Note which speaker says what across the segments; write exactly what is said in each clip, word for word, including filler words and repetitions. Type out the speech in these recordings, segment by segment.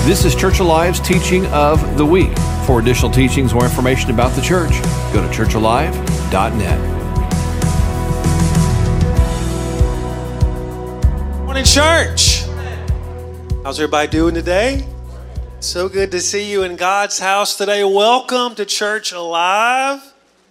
Speaker 1: This is Church Alive's Teaching of the Week. For additional teachings or information about the church, go to church alive dot net.
Speaker 2: Morning, church. How's everybody doing today? So good to see you in God's house today. Welcome to Church Alive.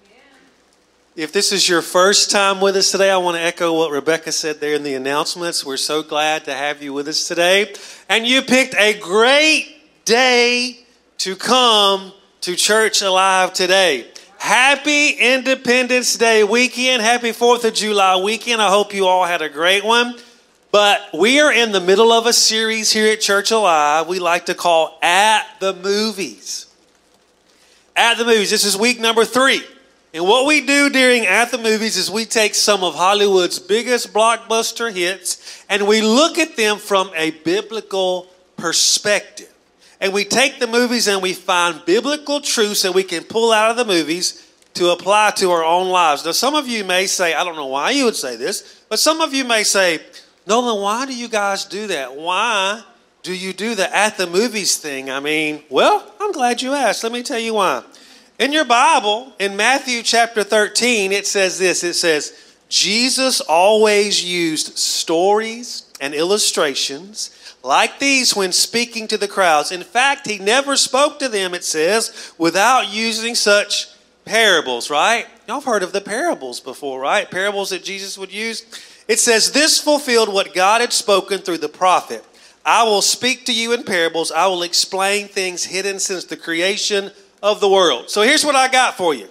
Speaker 2: If this is your first time with us today, I want to echo what Rebecca said there in the announcements. We're so glad to have you with us today. And you picked a great day to come to Church Alive today. Happy Independence Day weekend. Happy fourth of July weekend. I hope you all had a great one. But we are in the middle of a series here at Church Alive we like to call At the Movies. At the Movies. This is week number three. And what we do during At the Movies is we take some of Hollywood's biggest blockbuster hits and we look at them from a biblical perspective. And we take the movies and we find biblical truths that we can pull out of the movies to apply to our own lives. Now, some of you may say, I don't know why you would say this, but some of you may say, Nolan, why do you guys do that? Why do you do the At the Movies thing? I mean, well, I'm glad you asked. Let me tell you why. In your Bible, in Matthew chapter thirteen, it says this. It says, Jesus always used stories and illustrations like these when speaking to the crowds. In fact, he never spoke to them, it says, without using such parables, right? Y'all have heard of the parables before, right? Parables that Jesus would use. It says, this fulfilled what God had spoken through the prophet. I will speak to you in parables. I will explain things hidden since the creation of the world. So here's what I got for you.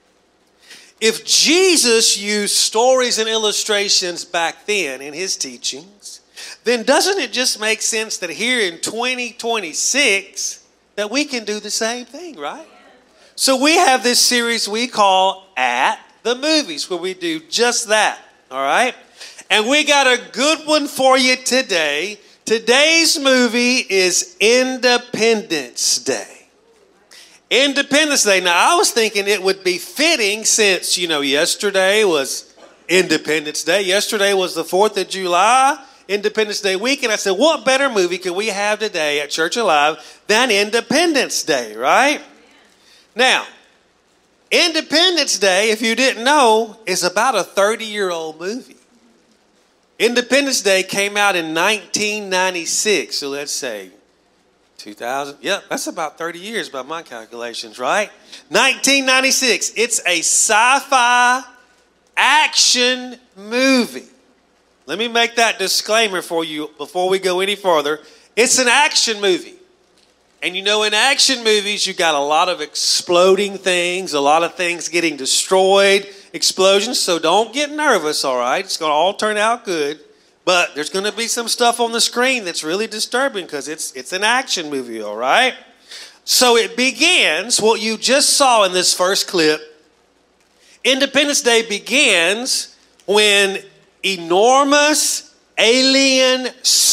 Speaker 2: If Jesus used stories and illustrations back then in his teachings, then doesn't it just make sense that here in twenty twenty-six that we can do the same thing, right? So we have this series we call At the Movies, where we do just that, all right? And we got a good one for you today. Today's movie is Independence Day. Independence Day. Now, I was thinking it would be fitting since, you know, yesterday was Independence Day. Yesterday was the fourth of July, Independence Day weekend. I said, what better movie could we have today at Church Alive than Independence Day, right? Now, Independence Day, if you didn't know, is about a thirty-year-old movie. Independence Day came out in nineteen ninety-six, so let's say two thousand, yep, that's about thirty years by my calculations, right? nineteen ninety-six, it's a sci-fi action movie. Let me make that disclaimer for you before we go any further. It's an action movie. And you know, in action movies, you got a lot of exploding things, a lot of things getting destroyed, explosions, so don't get nervous, all right? It's going to all turn out good. But there's going to be some stuff on the screen that's really disturbing because it's it's an action movie, all right? So it begins, what you just saw in this first clip, Independence Day begins when enormous alien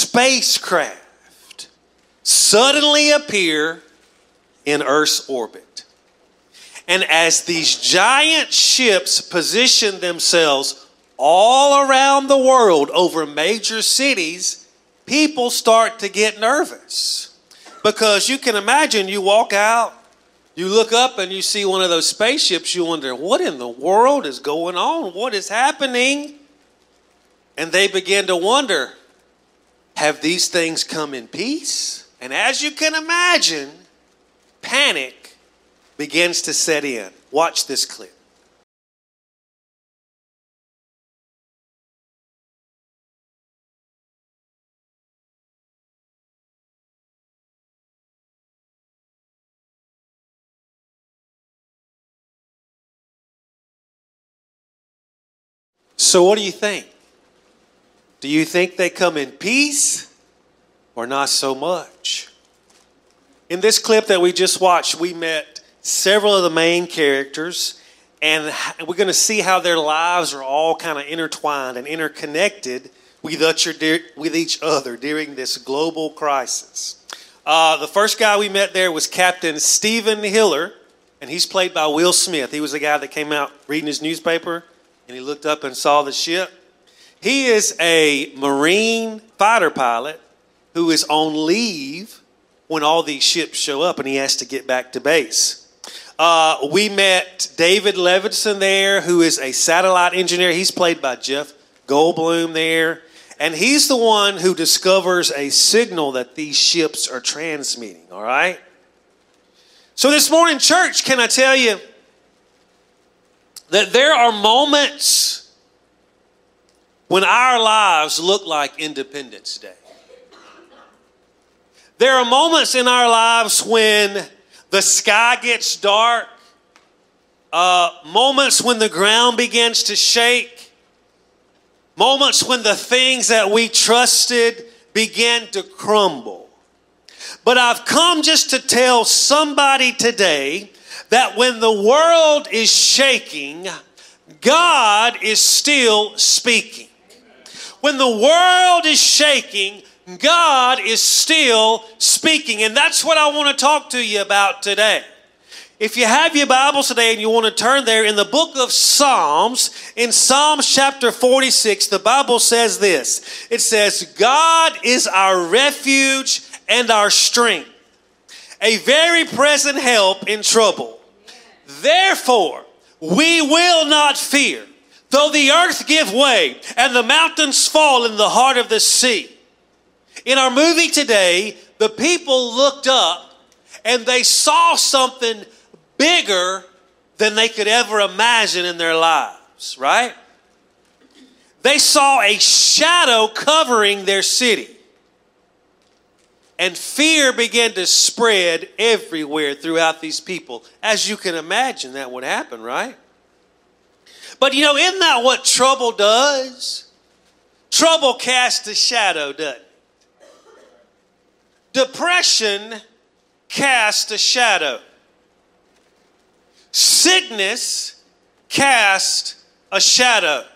Speaker 2: spacecraft suddenly appear in Earth's orbit. And as these giant ships position themselves all around the world over major cities, people start to get nervous. Because you can imagine, you walk out, you look up and you see one of those spaceships, you wonder, what in the world is going on? What is happening? And they begin to wonder, have these things come in peace? And as you can imagine, panic begins to set in. Watch this clip. So what do you think? Do you think they come in peace or not so much? In this clip that we just watched, we met several of the main characters, and we're going to see how their lives are all kind of intertwined and interconnected with each other during this global crisis. Uh, the first guy we met there was Captain Stephen Hiller, and he's played by Will Smith. He was the guy that came out reading his newspaper, and he looked up and saw the ship. He is a Marine fighter pilot who is on leave when all these ships show up and he has to get back to base. Uh, we met David Levinson there, who is a satellite engineer. He's played by Jeff Goldblum there. And he's the one who discovers a signal that these ships are transmitting, all right? So this morning, church, can I tell you that there are moments when our lives look like Independence Day. There are moments in our lives when the sky gets dark, uh, moments when the ground begins to shake, moments when the things that we trusted begin to crumble. But I've come just to tell somebody today that when the world is shaking, God is still speaking. When the world is shaking, God is still speaking. And that's what I want to talk to you about today. If you have your Bibles today and you want to turn there, in the book of Psalms, in Psalms chapter forty-six, the Bible says this. It says, God is our refuge and our strength, a very present help in trouble. Therefore, we will not fear, though the earth give way and the mountains fall in the heart of the sea. In our movie today, the people looked up and they saw something bigger than they could ever imagine in their lives, right? They saw a shadow covering their city. And fear began to spread everywhere throughout these people. As you can imagine, that would happen, right? But you know, isn't that what trouble does? Trouble casts a shadow, doesn't it? Depression casts a shadow. Sickness casts a shadow.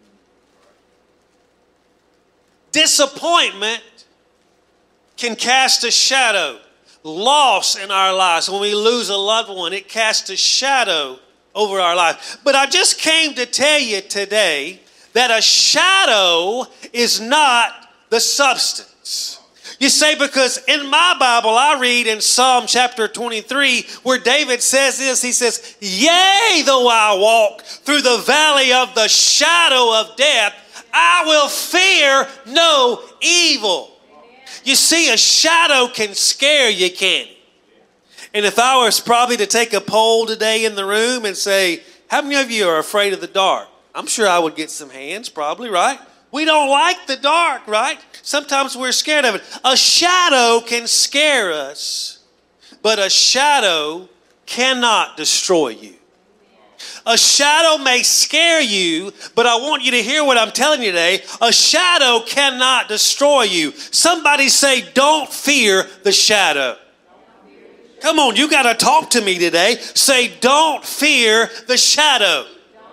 Speaker 2: Disappointment can cast a shadow. Loss in our lives, when we lose a loved one, it casts a shadow over our life. But I just came to tell you today that a shadow is not the substance. You say, because in my Bible, I read in Psalm chapter twenty-three, where David says this, he says, yea, though I walk through the valley of the shadow of death, I will fear no evil. You see, a shadow can scare you, can't it? And if I was probably to take a poll today in the room and say, how many of you are afraid of the dark? I'm sure I would get some hands, probably, right? We don't like the dark, right? Sometimes we're scared of it. A shadow can scare us, but a shadow cannot destroy you. A shadow may scare you, but I want you to hear what I'm telling you today. A shadow cannot destroy you. Somebody say, don't fear the shadow. Come on, you got to talk to me today. Say, don't fear the shadow.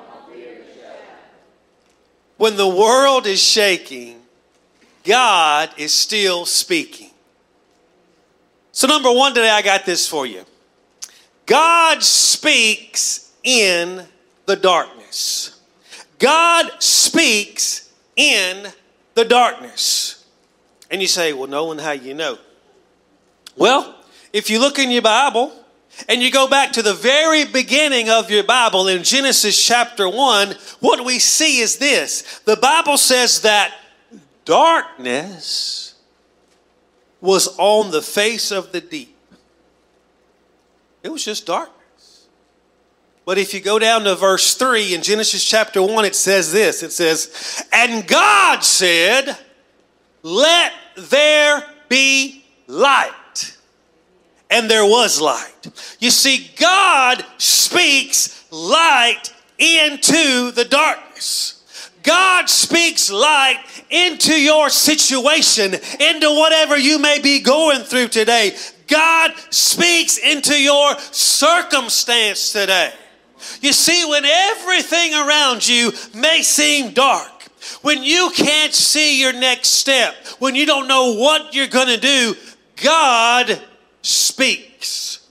Speaker 2: When the world is shaking, God is still speaking. So number one today, I got this for you. God speaks in the darkness. God speaks in the darkness. And you say, well, Nolan, how you know? Well, if you look in your Bible and you go back to the very beginning of your Bible in Genesis chapter one, what we see is this. The Bible says that darkness was on the face of the deep. It was just darkness. But if you go down to verse three in Genesis chapter one, it says this. It says, and God said, let there be light. And there was light. You see, God speaks light into the darkness. God speaks light into your situation, into whatever you may be going through today. God speaks into your circumstance today. You see, when everything around you may seem dark, when you can't see your next step, when you don't know what you're going to do, God speaks.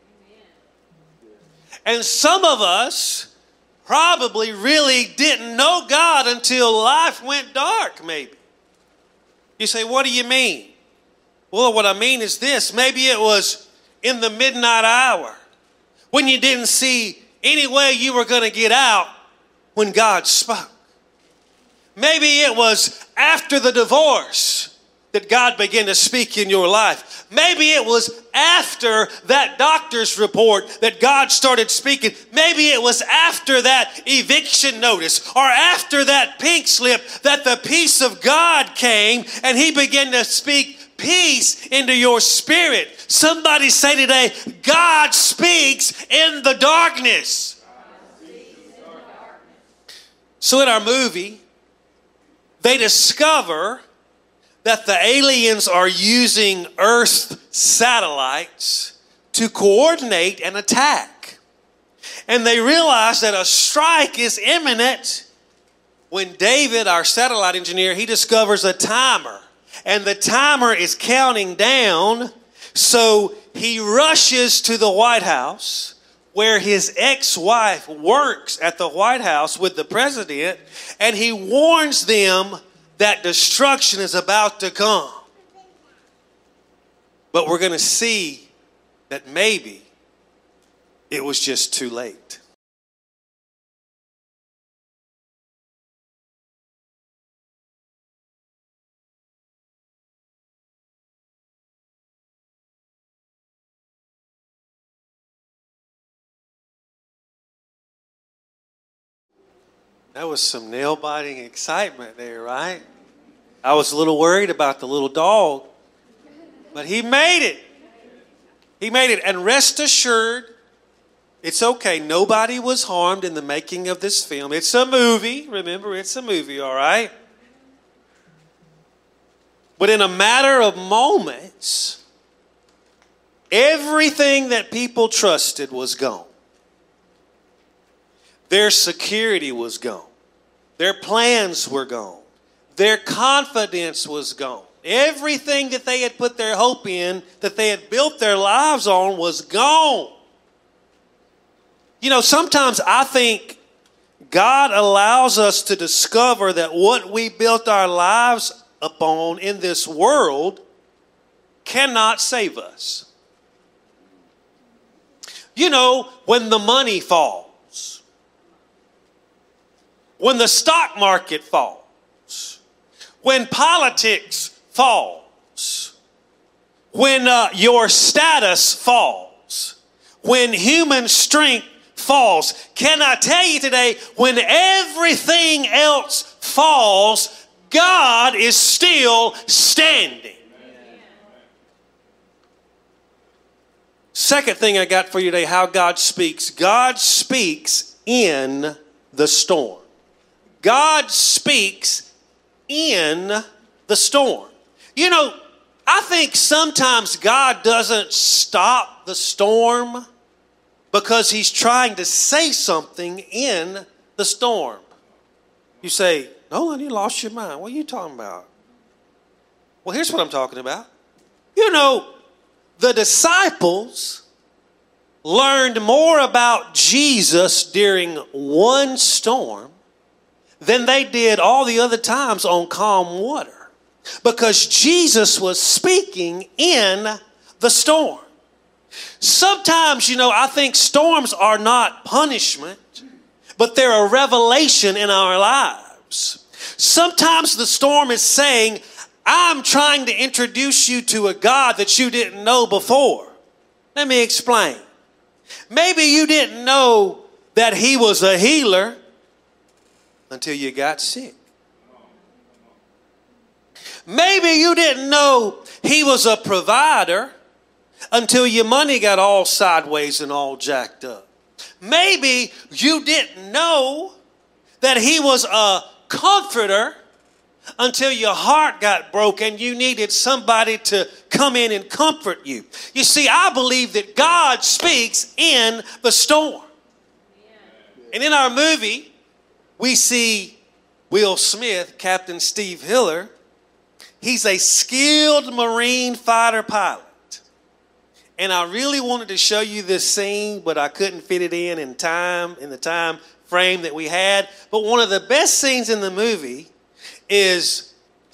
Speaker 2: And some of us probably really didn't know God until life went dark, maybe. You say, what do you mean? Well, what I mean is this. Maybe it was in the midnight hour when you didn't see any way you were going to get out when God spoke. Maybe it was after the divorce that God began to speak in your life. Maybe it was after that doctor's report that God started speaking. Maybe it was after that eviction notice or after that pink slip that the peace of God came and he began to speak peace into your spirit. Somebody say today, God speaks in the darkness. So in our movie, they discover that the aliens are using Earth satellites to coordinate an attack. And they realize that a strike is imminent when David, our satellite engineer, he discovers a timer. And the timer is counting down. So he rushes to the White House, where his ex-wife works at the White House with the president, and he warns them that destruction is about to come. But we're going to see that maybe it was just too late. That was some nail-biting excitement there, right? I was a little worried about the little dog, but he made it. He made it. And rest assured, it's okay. Nobody was harmed in the making of this film. It's a movie. Remember, it's a movie, all right? But in a matter of moments, everything that people trusted was gone. Their security was gone. Their plans were gone. Their confidence was gone. Everything that they had put their hope in, that they had built their lives on, was gone. You know, sometimes I think God allows us to discover that what we built our lives upon in this world cannot save us. You know, when the money falls, when the stock market falls, when politics falls, when uh, your status falls, when human strength falls, can I tell you today, when everything else falls, God is still standing. Amen. Second thing I got for you today, how God speaks. God speaks in the storm. God speaks in the storm. You know, I think sometimes God doesn't stop the storm because he's trying to say something in the storm. You say, Nolan, you lost your mind. What are you talking about? Well, here's what I'm talking about. You know, the disciples learned more about Jesus during one storm than they did all the other times on calm water, because Jesus was speaking in the storm. Sometimes, you know, I think storms are not punishment, but they're a revelation in our lives. Sometimes the storm is saying, I'm trying to introduce you to a God that you didn't know before. Let me explain. Maybe you didn't know that he was a healer until you got sick. Maybe you didn't know he was a provider until your money got all sideways and all jacked up. Maybe you didn't know that he was a comforter until your heart got broken. You needed somebody to come in and comfort you. You see, I believe that God speaks in the storm. And in our movie, we see Will Smith, Captain Steve Hiller. He's a skilled Marine fighter pilot. And I really wanted to show you this scene, but I couldn't fit it in in time, in the time frame that we had. But one of the best scenes in the movie is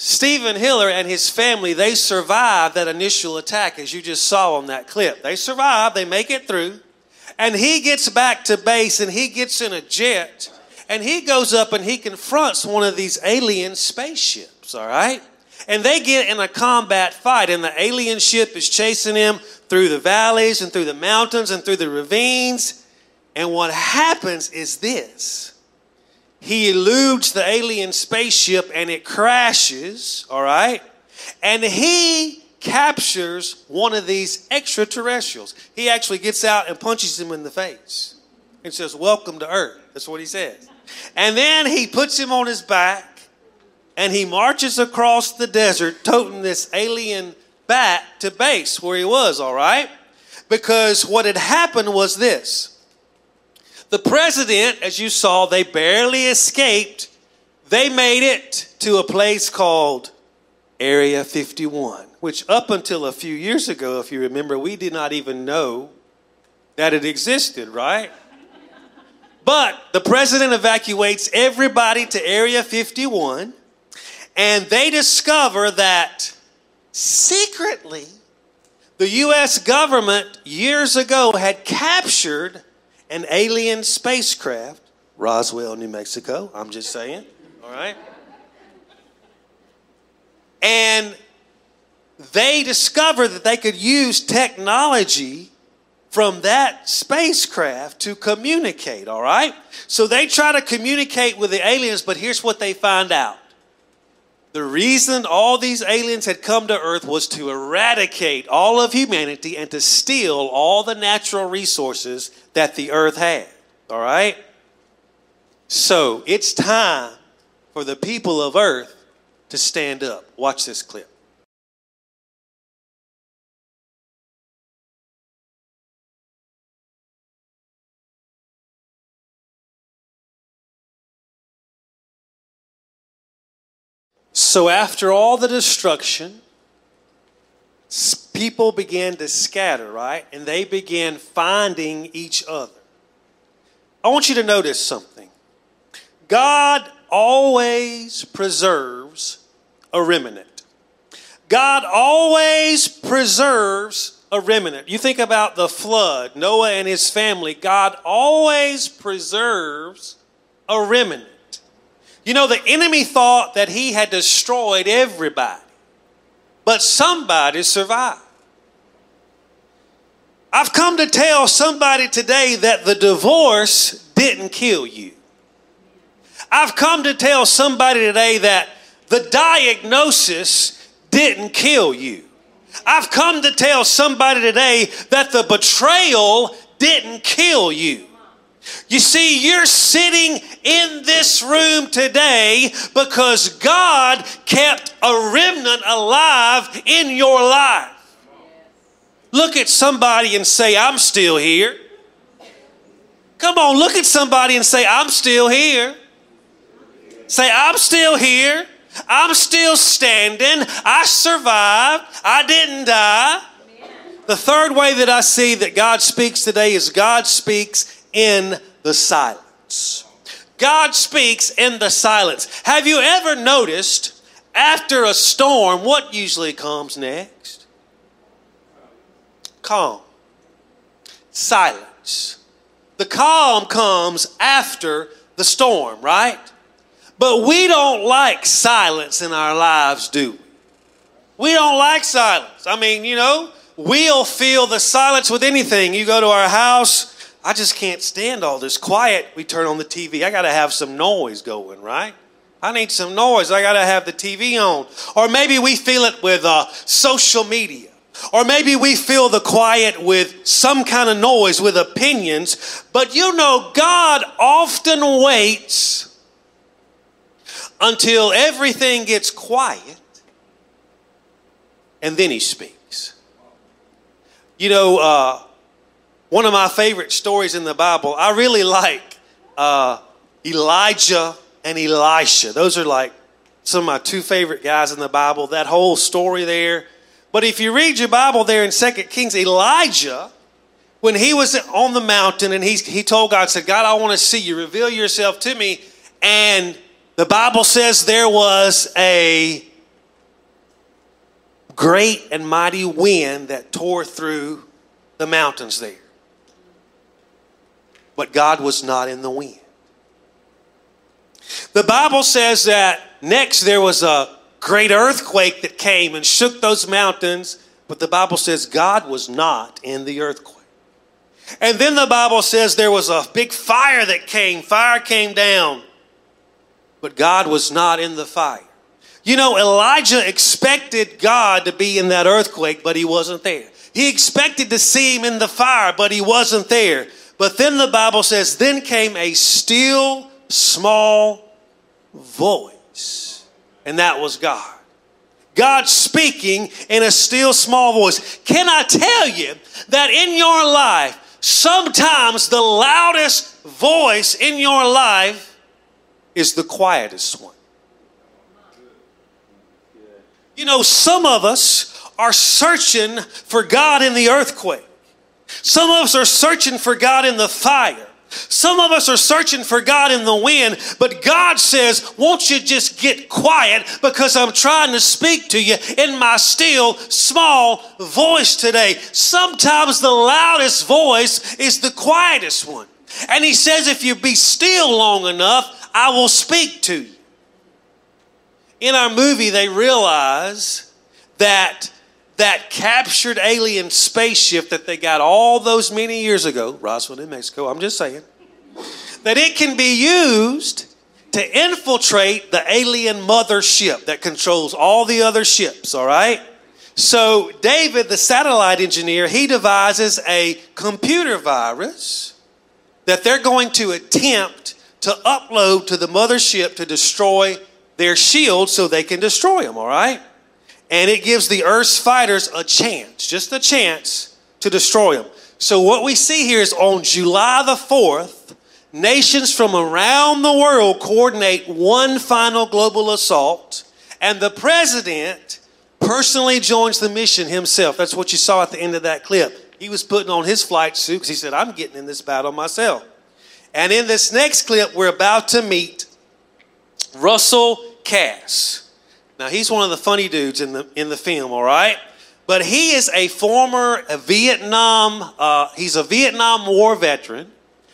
Speaker 2: Stephen Hiller and his family, they survived that initial attack, as you just saw on that clip. They survived, they make it through, and he gets back to base and he gets in a jet and he goes up and he confronts one of these alien spaceships, all right? And they get in a combat fight, and the alien ship is chasing him through the valleys and through the mountains and through the ravines. And what happens is this. He eludes the alien spaceship and it crashes, all right? And he captures one of these extraterrestrials. He actually gets out and punches him in the face and says, "Welcome to Earth." That's what he says. And then he puts him on his back and he marches across the desert toting this alien back to base where he was, all right? Because what had happened was this. The president, as you saw, they barely escaped. They made it to a place called Area fifty-one, which up until a few years ago, if you remember, we did not even know that it existed, right? But the president evacuates everybody to Area fifty-one, and they discover that secretly the U S government years ago had captured an alien spacecraft, Roswell, New Mexico, I'm just saying, all right? And they discovered that they could use technology from that spacecraft to communicate, all right? So they try to communicate with the aliens, but here's what they find out. The reason all these aliens had come to Earth was to eradicate all of humanity and to steal all the natural resources that the Earth had, all right? So it's time for the people of Earth to stand up. Watch this clip. So after all the destruction, people began to scatter, right? And they began finding each other. I want you to notice something. God always preserves a remnant. God always preserves a remnant. You think about the flood, Noah and his family. God always preserves a remnant. You know, the enemy thought that he had destroyed everybody, but somebody survived. I've come to tell somebody today that the divorce didn't kill you. I've come to tell somebody today that the diagnosis didn't kill you. I've come to tell somebody today that the betrayal didn't kill you. You see, you're sitting in this room today because God kept a remnant alive in your life. Look at somebody and say, "I'm still here." Come on, look at somebody and say, "I'm still here." Say, "I'm still here. I'm still standing. I survived. I didn't die." The third way that I see that God speaks today is God speaks in the silence. God speaks in the silence. Have you ever noticed after a storm, what usually comes next? Calm. Silence. The calm comes after the storm, right? But we don't like silence in our lives, do we? We don't like silence. I mean, you know, we'll feel the silence with anything. You go to our house, I just can't stand all this quiet. We turn on the T V. I got to have some noise going, right? I need some noise. I got to have the T V on. Or maybe we feel it with uh, social media. Or maybe we feel the quiet with some kind of noise, with opinions. But you know, God often waits until everything gets quiet, and then he speaks. You know, uh, one of my favorite stories in the Bible, I really like uh, Elijah and Elisha. Those are like some of my two favorite guys in the Bible, that whole story there. But if you read your Bible there in Second Kings, Elijah, when he was on the mountain and he, he told God, said, "God, I want to see you. Reveal yourself to me." And the Bible says there was a great and mighty wind that tore through the mountains there. But God was not in the wind. The Bible says that next there was a great earthquake that came and shook those mountains, but the Bible says God was not in the earthquake. And then the Bible says there was a big fire that came. Fire came down, but God was not in the fire. You know, Elijah expected God to be in that earthquake, but he wasn't there. He expected to see him in the fire, but he wasn't there. But then the Bible says, then came a still small voice, and that was God. God speaking in a still small voice. Can I tell you that in your life, sometimes the loudest voice in your life is the quietest one? You know, some of us are searching for God in the earthquake. Some of us are searching for God in the fire. Some of us are searching for God in the wind, but God says, won't you just get quiet, because I'm trying to speak to you in my still small voice today. Sometimes the loudest voice is the quietest one. And he says, if you be still long enough, I will speak to you. In our movie, they realize that that captured alien spaceship that they got all those many years ago, Roswell, New Mexico, I'm just saying, that it can be used to infiltrate the alien mothership that controls all the other ships, all right? So David, the satellite engineer, he devises a computer virus that they're going to attempt to upload to the mothership to destroy their shield so they can destroy them, all right? And it gives the Earth's fighters a chance, just a chance to destroy them. So what we see here is on July the fourth, nations from around the world coordinate one final global assault, and the president personally joins the mission himself. That's what you saw at the end of that clip. He was putting on his flight suit because he said, I'm getting in this battle myself. And in this next clip, we're about to meet Russell Cass. Now, he's one of the funny dudes in the in the film, all right? But he is a former a Vietnam, uh, he's a Vietnam War veteran.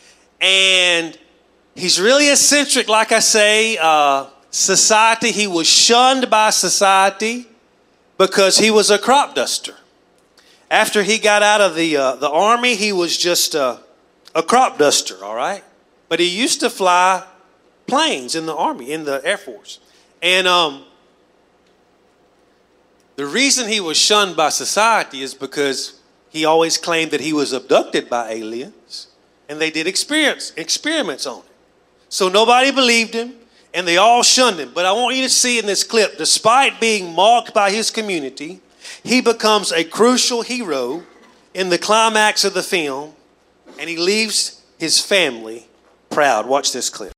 Speaker 2: And he's really eccentric, like I say, uh, society. He was shunned by society because he was a crop duster. After he got out of the uh, the army, he was just uh, a crop duster, all right? But he used to fly planes in the army, in the Air Force. And um, the reason he was shunned by society is because he always claimed that he was abducted by aliens, and they did experience, experiments on him. So nobody believed him, and they all shunned him. But I want you to see in this clip, despite being mocked by his community, he becomes a crucial hero in the climax of the film, and he leaves his family proud. Watch this clip.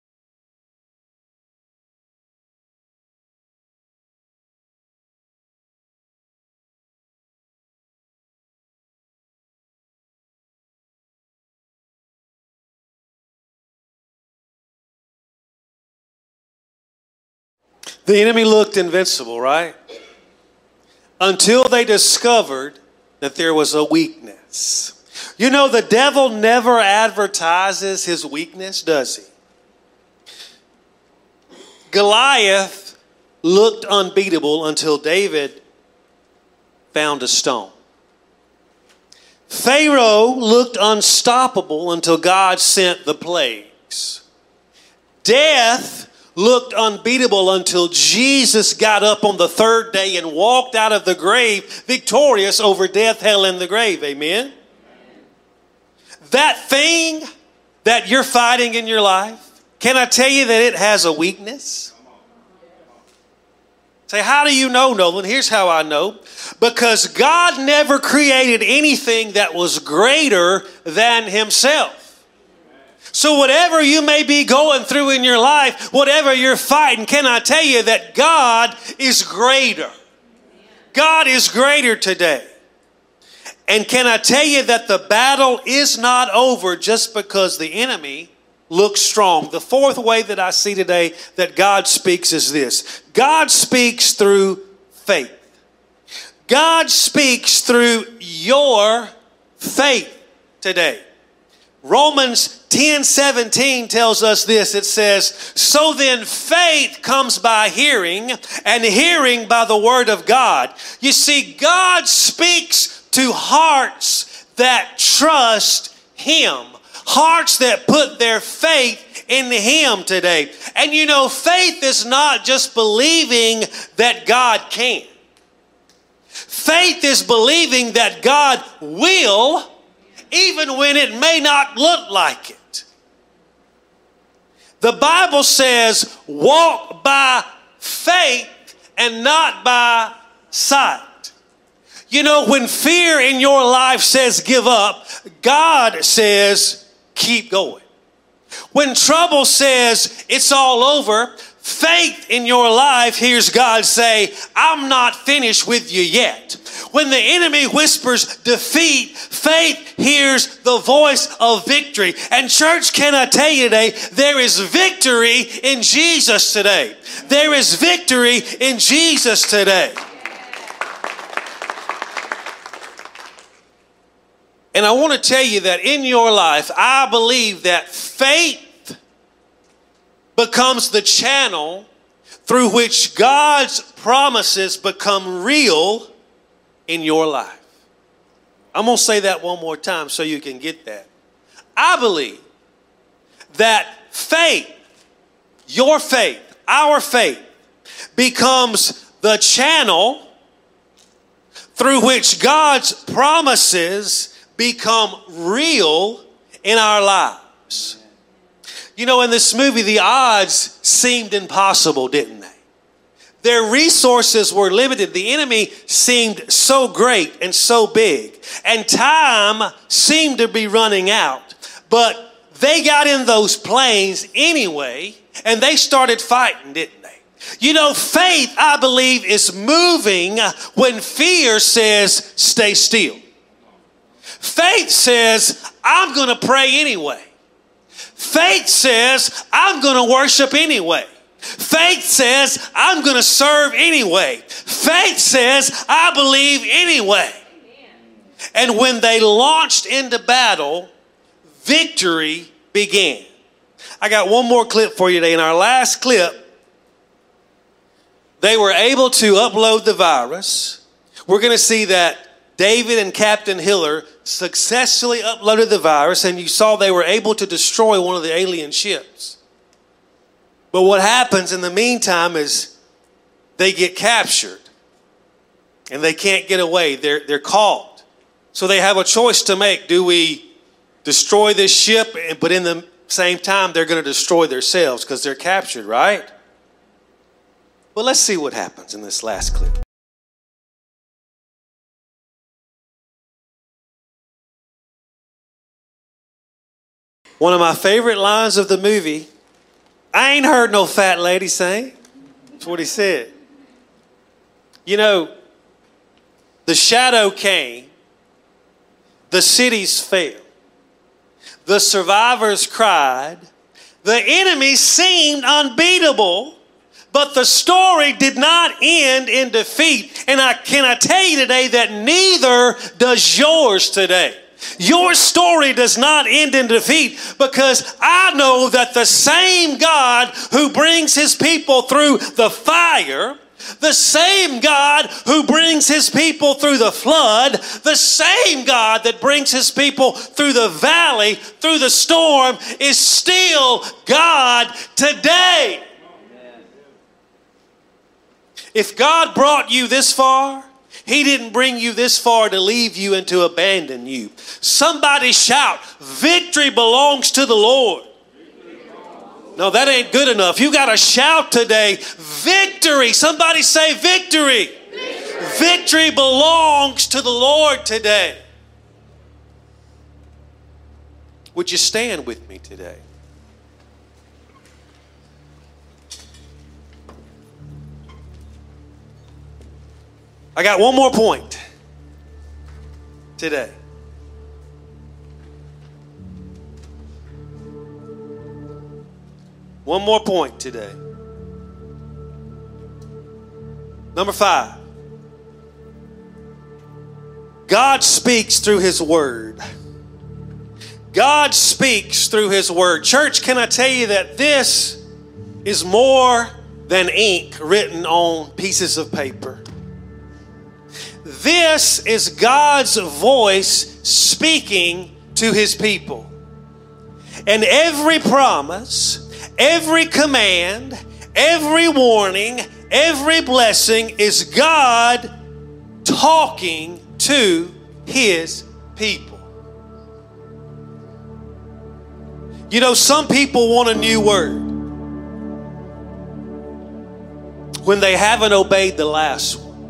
Speaker 2: The enemy looked invincible, right? Until they discovered that there was a weakness. You know, the devil never advertises his weakness, does he? Goliath looked unbeatable until David found a stone. Pharaoh looked unstoppable until God sent the plagues. Death looked unbeatable until Jesus got up on the third day and walked out of the grave victorious over death, hell, and the grave. Amen? That thing that you're fighting in your life, can I tell you that it has a weakness? Say, how do you know, Nolan? Here's how I know. Because God never created anything that was greater than himself. So whatever you may be going through in your life, whatever you're fighting, can I tell you that God is greater? God is greater today. And can I tell you that the battle is not over just because the enemy looks strong? The fourth way that I see today that God speaks is this. God speaks through faith. God speaks through your faith today. Romans ten seventeen tells us this. It says, so then faith comes by hearing, and hearing by the word of God. You see, God speaks to hearts that trust him. Hearts that put their faith in him today. And you know, faith is not just believing that God can. Faith is believing that God will, even when it may not look like it. The Bible says, walk by faith and not by sight. You know, when fear in your life says give up, God says keep going. When trouble says it's all over, faith in your life hears God say, I'm not finished with you yet. When the enemy whispers defeat, faith hears the voice of victory. And church, can I tell you today, there is victory in Jesus today. There is victory in Jesus today. And I want to tell you that in your life, I believe that faith becomes the channel through which God's promises become real in your life. I'm going to say that one more time so you can get that. I believe that faith, your faith, our faith, becomes the channel through which God's promises become real in our lives. You know, in this movie, the odds seemed impossible, didn't they? Their resources were limited. The enemy seemed so great and so big. And time seemed to be running out. But they got in those planes anyway, and they started fighting, didn't they? You know, faith, I believe, is moving when fear says, stay still. Faith says, I'm going to pray anyway. Faith says, I'm going to worship anyway. Faith says, I'm going to serve anyway. Faith says, I believe anyway. And when they launched into battle, victory began. I got one more clip for you today. In our last clip, they were able to upload the virus. We're going to see that David and Captain Hiller successfully uploaded the virus, and you saw they were able to destroy one of the alien ships. But what happens in the meantime is they get captured and they can't get away. They're, they're caught. So they have a choice to make. Do we destroy this ship, but in the same time they're going to destroy themselves because they're captured, right? Well, let's see what happens in this last clip. One of my favorite lines of the movie, I ain't heard no fat lady sing. That's what he said. You know, the shadow came, the cities fell, the survivors cried, the enemy seemed unbeatable, but the story did not end in defeat. And I can I tell you today that neither does yours today. Your story does not end in defeat, because I know that the same God who brings his people through the fire, the same God who brings his people through the flood, the same God that brings his people through the valley, through the storm, is still God today. If God brought you this far, he didn't bring you this far to leave you and to abandon you. Somebody shout, victory belongs to the Lord. No, that ain't good enough. You got to shout today, victory. Somebody say victory. Victory. Victory belongs to the Lord today. Would you stand with me today? I got one more point today. One more point today. Number five. God speaks through His Word. God speaks through His Word. Church, can I tell you that this is more than ink written on pieces of paper? This is God's voice speaking to His people. And every promise, every command, every warning, every blessing is God talking to His people. You know, some people want a new word when they haven't obeyed the last one.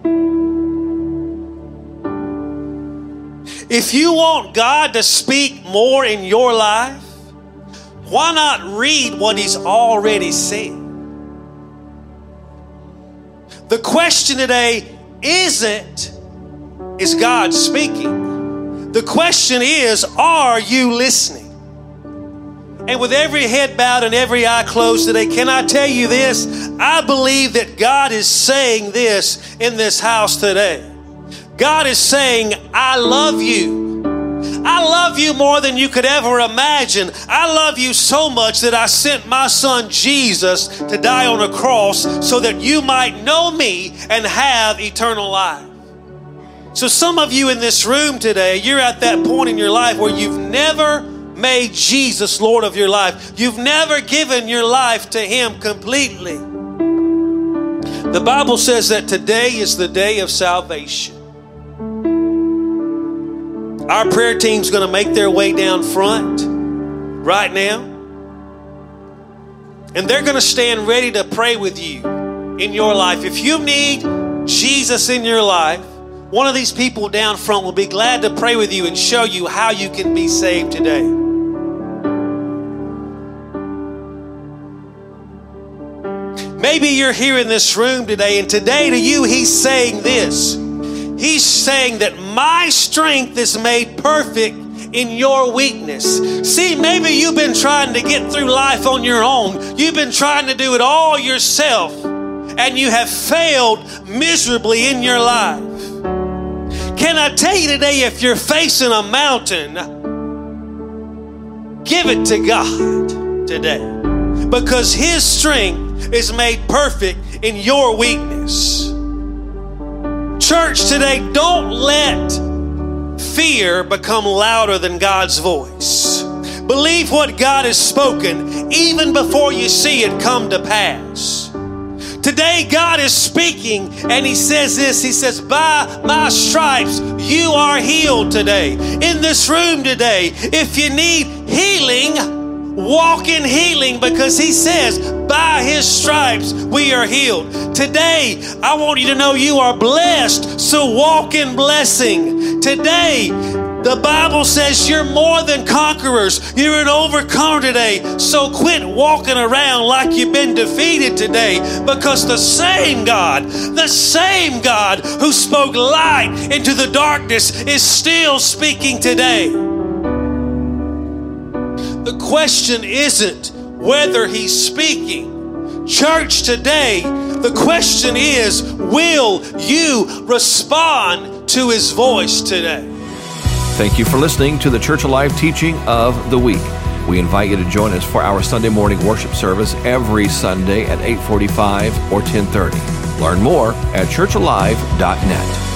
Speaker 2: If you want God to speak more in your life, why not read what He's already said? The question today isn't, is God speaking? The question is, are you listening? And with every head bowed and every eye closed today, can I tell you this? I believe that God is saying this in this house today. God is saying, I love you. I love you more than you could ever imagine. I love you so much that I sent my son Jesus to die on a cross so that you might know me and have eternal life. So some of you in this room today, you're at that point in your life where you've never made Jesus Lord of your life. You've never given your life to Him completely. The Bible says that today is the day of salvation. Our prayer team's going to make their way down front right now. And they're going to stand ready to pray with you in your life. If you need Jesus in your life, one of these people down front will be glad to pray with you and show you how you can be saved today. Maybe you're here in this room today, and today to you, He's saying this. He's saying that my strength is made perfect in your weakness. See, maybe you've been trying to get through life on your own. You've been trying to do it all yourself, and you have failed miserably in your life. Can I tell you today, if you're facing a mountain, give it to God today, because His strength is made perfect in your weakness. Church, today, don't let fear become louder than God's voice. Believe what God has spoken even before you see it come to pass. Today, God is speaking, and He says this. He says, by my stripes, you are healed today. In this room today, if you need healing, walk in healing, because He says, by His stripes, we are healed. Today, I want you to know you are blessed, so walk in blessing. Today, the Bible says you're more than conquerors. You're an overcomer today. So quit walking around like you've been defeated today, because the same God, the same God who spoke light into the darkness is still speaking today. The question isn't whether He's speaking. Church, today, the question is, will you respond to His voice today?
Speaker 1: Thank you for listening to the Church Alive teaching of the week. We invite you to join us for our Sunday morning worship service every Sunday at eight forty-five or ten thirty. Learn more at church alive dot net.